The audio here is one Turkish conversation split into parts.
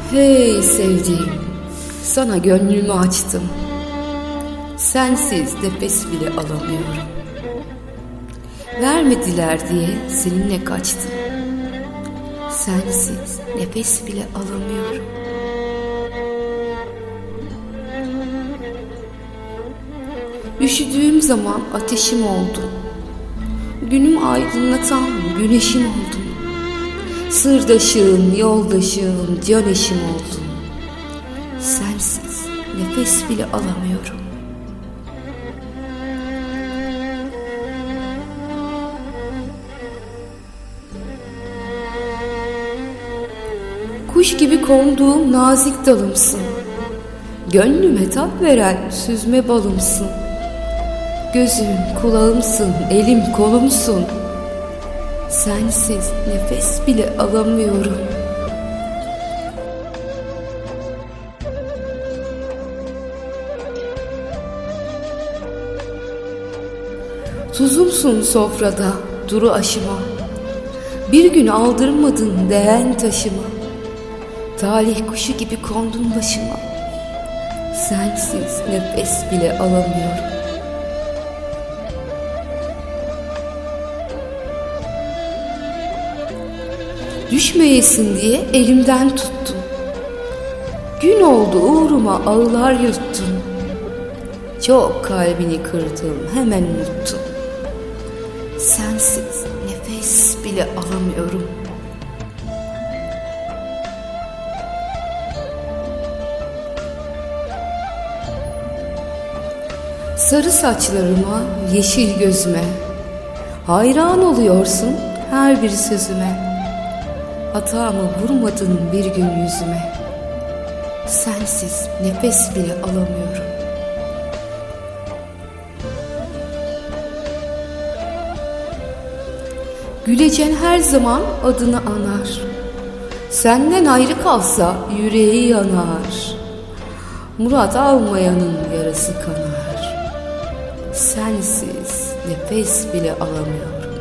Hey sevdiğim, sana gönlümü açtım. Sensiz nefes bile alamıyorum. Vermediler diye seninle kaçtım. Sensiz nefes bile alamıyorum. Üşüdüğüm zaman ateşim oldun. Günüm aydınlatan güneşim oldun. Sırdaşım, yoldaşım, can eşim oldun. Sensiz nefes bile alamıyorum. Kuş gibi konduğum nazik dalımsın. Gönlüme tat veren süzme balımsın. Gözüm, kulağımsın, elim, kolumsun. Sensiz nefes bile alamıyorum. Tuzumsun sofrada, duru aşıma. Bir gün aldırmadın değen taşıma. Talih kuşu gibi kondun başıma. Sensiz nefes bile alamıyorum. Düşmeyesin diye elimden tuttun. Gün oldu uğruma ağlar yuttun. Çok kalbini kırdım, hemen unuttun. Sensiz nefes bile alamıyorum. Sarı saçlarıma, yeşil gözüme, hayran oluyorsun her bir sözüme. Hatamı vurmadın bir gün yüzüme. Sensiz nefes bile alamıyorum. Gülecen her zaman adını anar. Senden ayrı kalsa yüreği yanar. Murat almayanın yarası kanar. Sensiz nefes bile alamıyorum.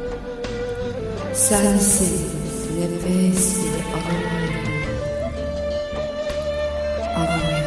Sensiz nefes bile alamıyorum.